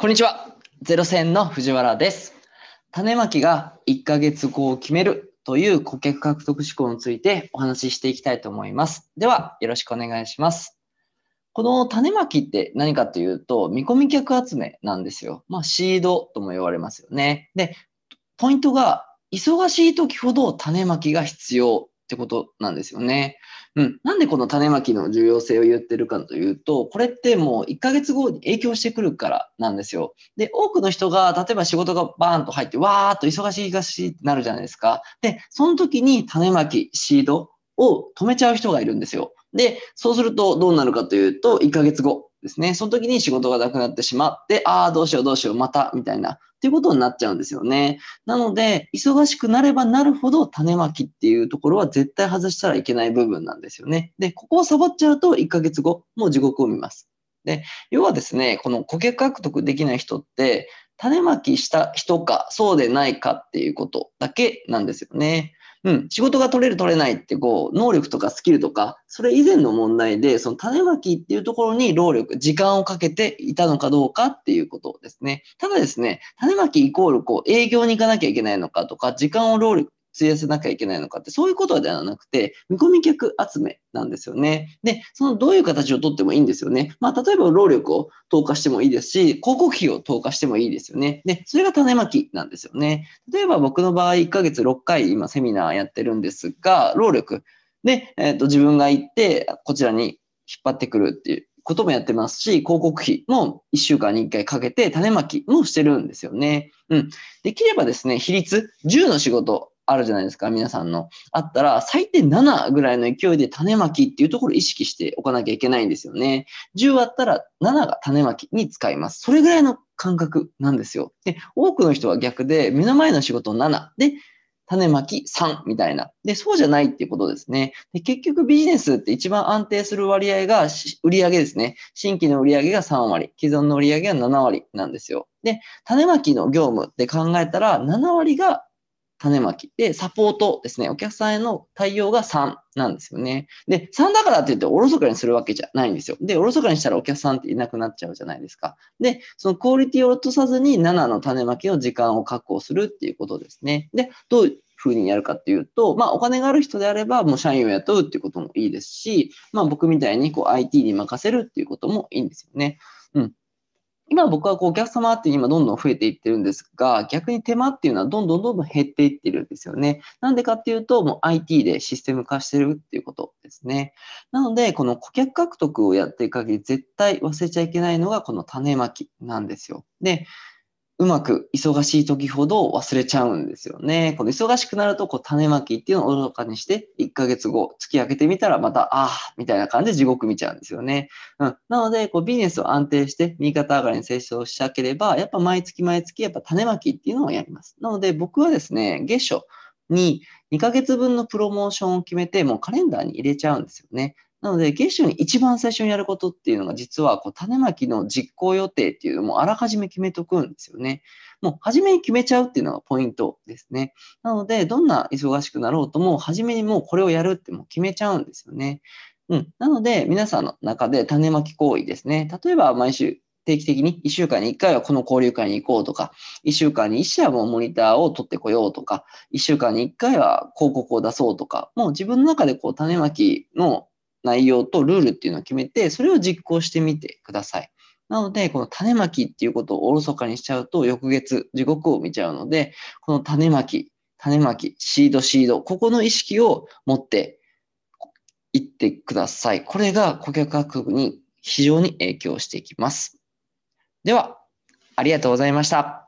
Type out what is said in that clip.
こんにちは。ゼロ戦の藤原です。種まきが1ヶ月後を決めるという顧客獲得思考についてお話ししていきたいと思います。では、よろしくお願いします。この種まきって何かというと、見込み客集めなんですよ。シードとも言われますよね。で、ポイントが、忙しい時ほど種まきが必要ってことなんですよね。なんでこの種まきの重要性を言ってるかというと、これってもう1ヶ月後に影響してくるからなんですよ。で、多くの人が、例えば仕事がバーンと入って、わーっと忙しいってなるじゃないですか。で、その時に種まき、シードを止めちゃう人がいるんですよ。で、そうするとどうなるかというと、1ヶ月後ですね。その時に仕事がなくなってしまって、どうしよう、また、みたいな、っていうことになっちゃうんですよね。なので、忙しくなればなるほど種まきっていうところは絶対外したらいけない部分なんですよね。で、ここをサボっちゃうと1ヶ月後、もう地獄を見ます。で、要はですね、この顧客獲得できない人って、種まきした人か、そうでないかっていうことだけなんですよね。仕事が取れる取れないって能力とかスキルとか、それ以前の問題で、その種まきっていうところに労力、時間をかけていたのかどうかっていうことですね。ただですね、種まきイコール営業に行かなきゃいけないのかとか、時間を労力、費やせなきゃいけないのかって、そういうことではなくて、見込み客集めなんですよね。で、そのどういう形をとってもいいんですよね。例えば労力を投下してもいいですし、広告費を投下してもいいですよね。で、それが種まきなんですよね。例えば僕の場合、1ヶ月6回今セミナーやってるんですが、労力で、自分が行ってこちらに引っ張ってくるっていうこともやってますし、広告費も1週間に1回かけて種まきもしてるんですよね。できればですね、比率10の仕事あるじゃないですか、皆さんの。あったら、最低7ぐらいの勢いで種まきっていうところを意識しておかなきゃいけないんですよね。10あったら7が種まきに使います。それぐらいの感覚なんですよ。で、多くの人は逆で、目の前の仕事7で、種まき3みたいな。で、そうじゃないっていうことですね。で、結局ビジネスって一番安定する割合が売上ですね。新規の売上が3割、既存の売上が7割なんですよ。で、種まきの業務って考えたら、7割が種まき。で、サポートですね。お客さんへの対応が3なんですよね。で、3だからって言っておろそかにするわけじゃないんですよ。で、おろそかにしたらお客さんっていなくなっちゃうじゃないですか。で、そのクオリティを落とさずに7の種まきの時間を確保するっていうことですね。で、どういうふうにやるかっていうと、お金がある人であれば、もう社員を雇うっていうこともいいですし、僕みたいにIT に任せるっていうこともいいんですよね。今僕はお客様って今どんどん増えていってるんですが、逆に手間っていうのはどんどん減っていってるんですよね。なんでかっていうと、もう IT でシステム化してるっていうことですね。なので、この顧客獲得をやっていく限り絶対忘れちゃいけないのがこの種まきなんですよ。で、うまく忙しい時ほど忘れちゃうんですよね。この忙しくなると、種まきっていうのを愚かにして、1ヶ月後、月明けてみたらまた、みたいな感じで地獄見ちゃうんですよね。なので、ビジネスを安定して、右肩上がりに成長したければ、やっぱ毎月毎月、やっぱ種まきっていうのをやります。なので、僕はですね、月初に2ヶ月分のプロモーションを決めて、もうカレンダーに入れちゃうんですよね。なので、月初に一番最初にやることっていうのが、実は種まきの実行予定っていうのもあらかじめ決めとくんですよね。もう初めに決めちゃうっていうのがポイントですね。なので、どんな忙しくなろうとも、初めにもうこれをやるってもう決めちゃうんですよね。なので、皆さんの中で種まき行為ですね。例えば、毎週、定期的に1週間に1回はこの交流会に行こうとか、1週間に1社もモニターを取ってこようとか、1週間に1回は広告を出そうとか、もう自分の中で種まきの内容とルールっていうのを決めて、それを実行してみてください。なので、この種まきっていうことをおろそかにしちゃうと、翌月、地獄を見ちゃうので、この種まき、シード、ここの意識を持っていってください。これが顧客獲得に非常に影響していきます。では、ありがとうございました。